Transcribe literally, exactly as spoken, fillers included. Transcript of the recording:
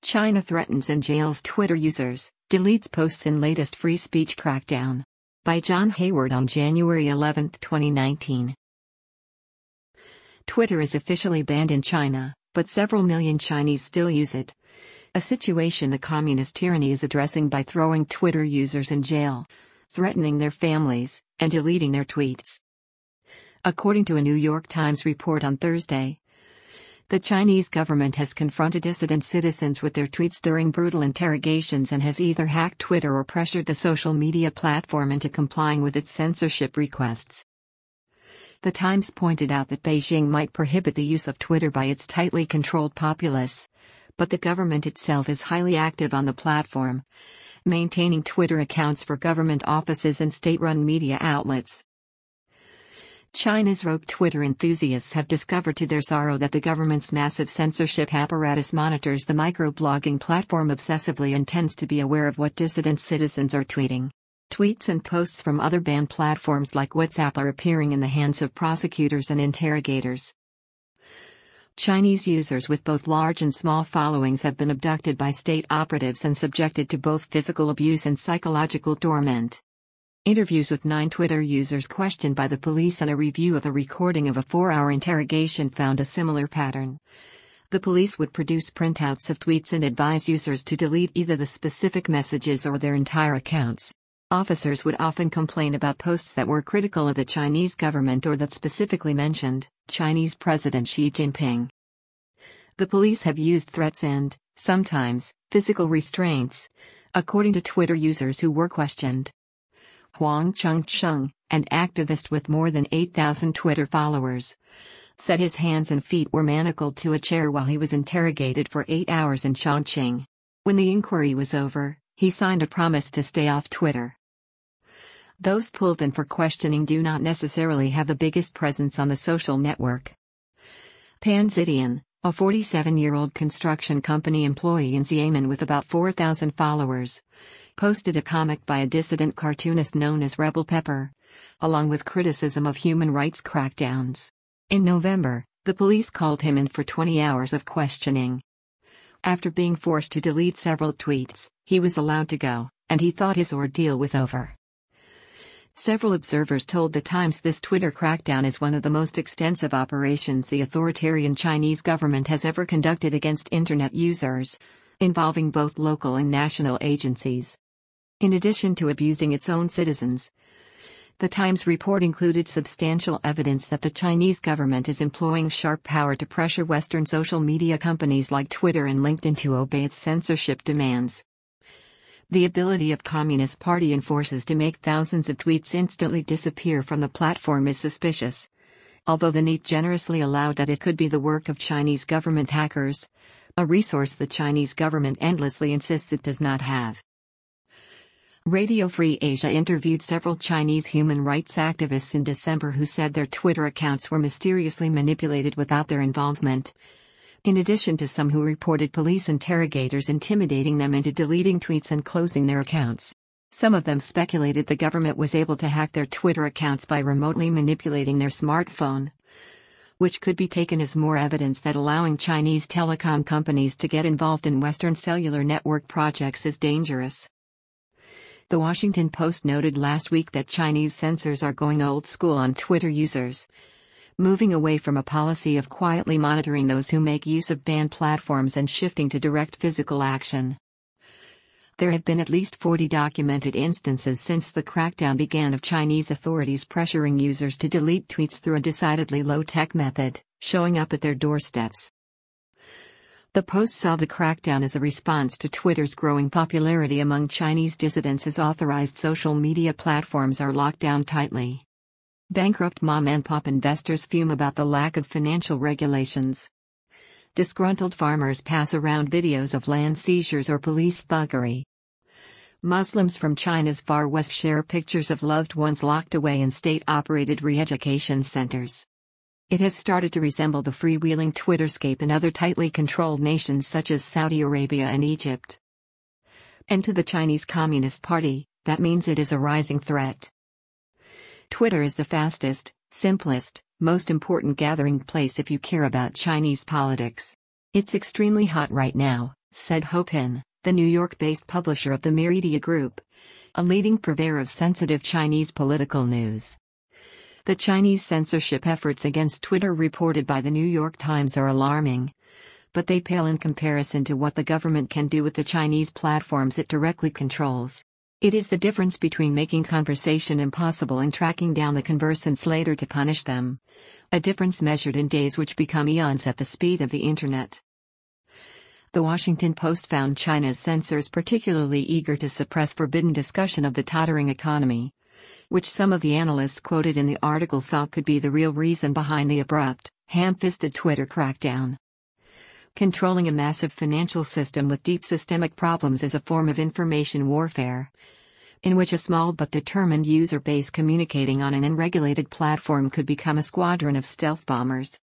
China threatens and jails Twitter users, deletes posts in latest free speech crackdown. By John Hayward on January eleventh, twenty nineteen. Twitter is officially banned in China, but several million Chinese still use it. A situation the communist tyranny is addressing by throwing Twitter users in jail, threatening their families, and deleting their tweets. According to a New York Times report on Thursday, the Chinese government has confronted dissident citizens with their tweets during brutal interrogations and has either hacked Twitter or pressured the social media platform into complying with its censorship requests. The Times pointed out that Beijing might prohibit the use of Twitter by its tightly controlled populace, but the government itself is highly active on the platform, maintaining Twitter accounts for government offices and state-run media outlets. China's rogue Twitter enthusiasts have discovered to their sorrow that the government's massive censorship apparatus monitors the microblogging platform obsessively and tends to be aware of what dissident citizens are tweeting. Tweets and posts from other banned platforms like WhatsApp are appearing in the hands of prosecutors and interrogators. Chinese users with both large and small followings have been abducted by state operatives and subjected to both physical abuse and psychological torment. Interviews with nine Twitter users questioned by the police and a review of a recording of a four-hour interrogation found a similar pattern. The police would produce printouts of tweets and advise users to delete either the specific messages or their entire accounts. Officers would often complain about posts that were critical of the Chinese government or that specifically mentioned Chinese President Xi Jinping. The police have used threats and, sometimes, physical restraints, according to Twitter users who were questioned. Huang Chengcheng, an activist with more than eight thousand Twitter followers, said his hands and feet were manacled to a chair while he was interrogated for eight hours in Chongqing. When the inquiry was over, he signed a promise to stay off Twitter. Those pulled in for questioning do not necessarily have the biggest presence on the social network. Pan Zidian, a forty-seven-year-old construction company employee in Xiamen with about four thousand followers, posted a comic by a dissident cartoonist known as Rebel Pepper, along with criticism of human rights crackdowns. In November, the police called him in for twenty hours of questioning. After being forced to delete several tweets, he was allowed to go, and he thought his ordeal was over. Several observers told The Times this Twitter crackdown is one of the most extensive operations the authoritarian Chinese government has ever conducted against internet users, involving both local and national agencies. In addition to abusing its own citizens, The Times report included substantial evidence that the Chinese government is employing sharp power to pressure Western social media companies like Twitter and LinkedIn to obey its censorship demands. The ability of Communist Party enforcers to make thousands of tweets instantly disappear from the platform is suspicious, although the N E T generously allowed that it could be the work of Chinese government hackers, a resource the Chinese government endlessly insists it does not have. Radio Free Asia interviewed several Chinese human rights activists in December who said their Twitter accounts were mysteriously manipulated without their involvement, in addition to some who reported police interrogators intimidating them into deleting tweets and closing their accounts. Some of them speculated the government was able to hack their Twitter accounts by remotely manipulating their smartphone, which could be taken as more evidence that allowing Chinese telecom companies to get involved in Western cellular network projects is dangerous. The Washington Post noted last week that Chinese censors are going old school on Twitter users, moving away from a policy of quietly monitoring those who make use of banned platforms and shifting to direct physical action. There have been at least forty documented instances since the crackdown began of Chinese authorities pressuring users to delete tweets through a decidedly low-tech method, showing up at their doorsteps. The Post saw the crackdown as a response to Twitter's growing popularity among Chinese dissidents as authorized social media platforms are locked down tightly. Bankrupt mom-and-pop investors fume about the lack of financial regulations. Disgruntled farmers pass around videos of land seizures or police thuggery. Muslims from China's far west share pictures of loved ones locked away in state-operated re-education centers. It has started to resemble the freewheeling Twitterscape in other tightly controlled nations such as Saudi Arabia and Egypt. And to the Chinese Communist Party, that means it is a rising threat. Twitter is the fastest, simplest, most important gathering place if you care about Chinese politics. It's extremely hot right now, said Hopin, the New York-based publisher of the Media Group, a leading purveyor of sensitive Chinese political news. The Chinese censorship efforts against Twitter reported by the New York Times are alarming, but they pale in comparison to what the government can do with the Chinese platforms it directly controls. It is the difference between making conversation impossible and tracking down the conversants later to punish them. A difference measured in days which become eons at the speed of the internet. The Washington Post found China's censors particularly eager to suppress forbidden discussion of the tottering economy, which some of the analysts quoted in the article thought could be the real reason behind the abrupt, ham-fisted Twitter crackdown. Controlling a massive financial system with deep systemic problems is a form of information warfare, in which a small but determined user base communicating on an unregulated platform could become a squadron of stealth bombers.